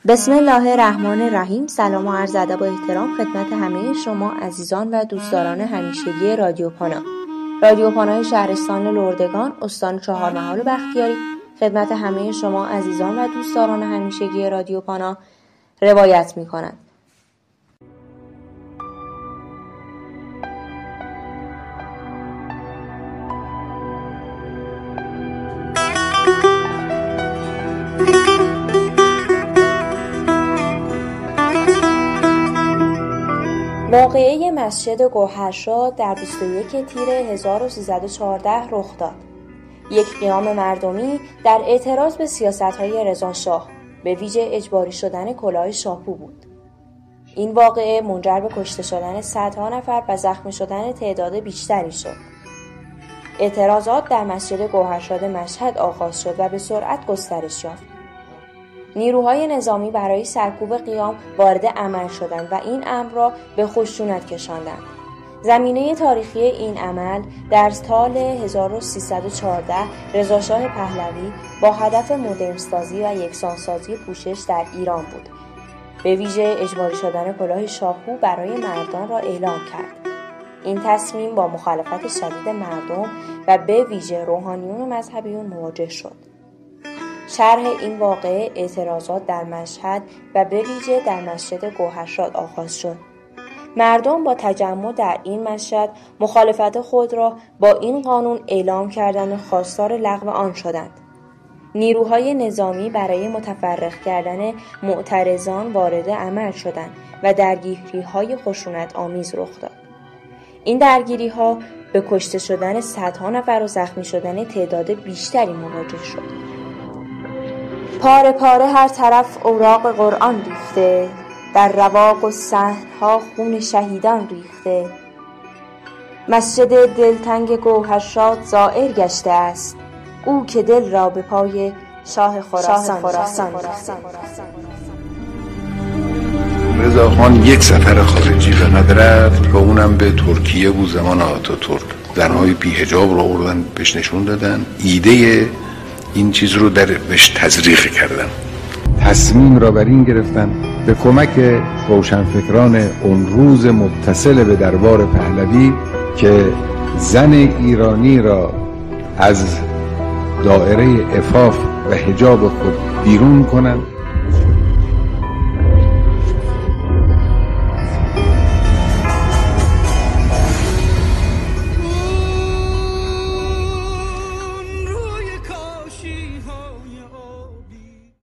بسم الله الرحمن الرحیم. سلام و عرض ادب و احترام خدمت همه شما عزیزان و دوستداران همیشگی رادیو پانا. رادیو پانای شهرستان لردگان، استان چهارمحال بختیاری خدمت همه شما عزیزان و دوستداران همیشگی رادیو پانا روایت می کند. واقعه مسجد گوهرشاد در 21 تیر 1314 رخ داد. یک قیام مردمی در اعتراض به سیاست‌های رضاشاه، به ویژه اجباری شدن کلاه شاهپو بود. این واقعه منجر به کشته شدن صدها نفر و زخمی شدن تعداد بیشتری شد. اعتراضات در مسجد گوهرشاد مشهد آغاز شد و به سرعت گسترش یافت. نیروهای نظامی برای سرکوب قیام وارد عمل شدند و این امر را به خشونت کشاندند. زمینه تاریخی این عمل در سال 1314 رضاشاه پهلوی با هدف مدرن‌سازی و یکسانسازی پوشش در ایران بود. به ویژه اجباری شدن کلاه شاهپو برای مردان را اعلام کرد. این تصمیم با مخالفت شدید مردم و به ویژه روحانیون و مذهبیون مواجه شد. شرح این واقعه اعتراضات در مشهد و به ویژه در مسجد گوهرشاد آغاز شد. مردم با تجمع در این مشهد مخالفت خود را با این قانون اعلام کردند و خواستار لغو آن شدند. نیروهای نظامی برای متفرق کردن معترضان وارد عمل شدند و درگیری‌های خشونت آمیز رخ داد. این درگیری‌ها به کشته شدن صدها نفر و زخمی شدن تعداد بیشتری مواجه شد. پاره پاره هر طرف اوراق قرآن ریخته، در رواق و صحن‌ها خون شهیدان ریخته. مسجد دلتنگ گوهرشاد زائر گشته است، او که دل را به پای شاه خراسان. رضاخان یک سفر خارجی را ندرفت و اونم به ترکیه بود. زمان آتاتورک زنهای بی حجاب رو آوردن بهش نشون دادن، ایده این چیز رو بهش تزریق کردن. تصمیم را بر این گرفتن به کمک روشنفکران اون روز متصل به دربار پهلوی که زن ایرانی را از دایره عفاف و حجاب خود بیرون کنند